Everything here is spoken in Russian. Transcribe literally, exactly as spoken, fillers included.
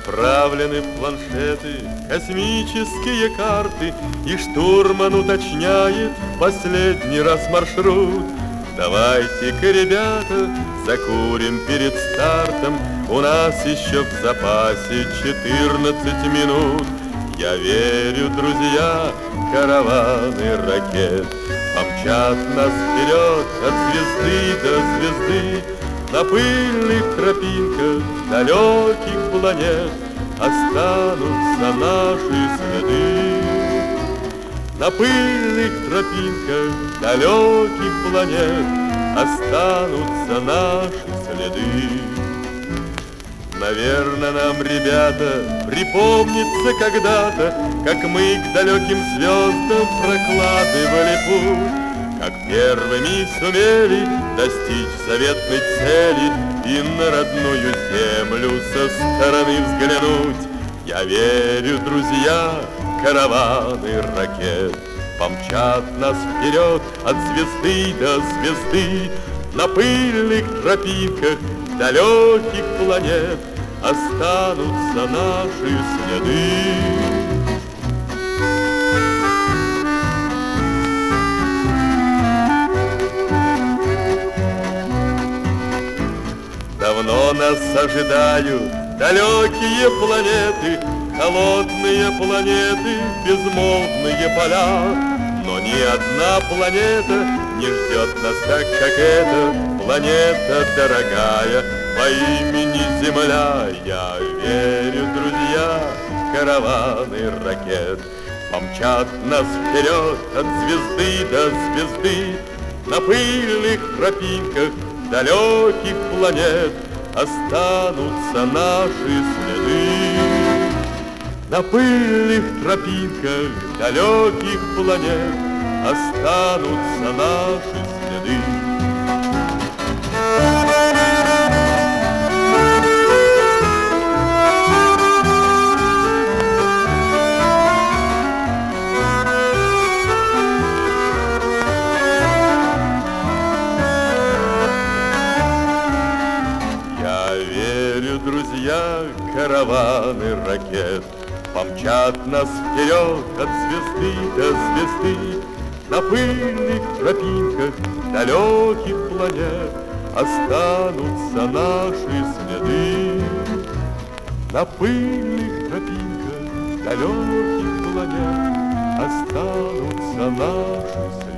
Направлены в планшеты космические карты, и штурман уточняет последний раз маршрут. Давайте-ка, ребята, закурим перед стартом, у нас еще в запасе четырнадцать минут. Я верю, друзья, караваны ракет помчат нас вперед от звезды до звезды. На пыльных тропинках далеких планет останутся наши следы. На пыльных тропинках далеких планет останутся наши следы. Наверно, нам, ребята, припомнится когда-то, как мы к далеким звездам прокладывали путь, как первыми сумели достичь заветной цели и на родную землю со стороны взглянуть. Я верю, друзья, караваны ракет помчат нас вперед от звезды до звезды. На пыльных тропинках далеких планет останутся наши следы. Давно нас ожидают далекие планеты, холодные планеты, безмолвные поля. Но ни одна планета не ждет нас так, как эта планета дорогая по имени Земля. Я верю, друзья, караваны ракет помчат нас вперед от звезды до звезды. На пыльных тропинках далеких планет останутся наши следы. На пыльных тропинках далеких планет останутся наши следы. Я верю, друзья, караваны ракет помчат нас вперед от звезды до звезды. На пыльных тропинках далеких планет останутся наши следы. На пыльных тропинках далеких планет останутся наши следы.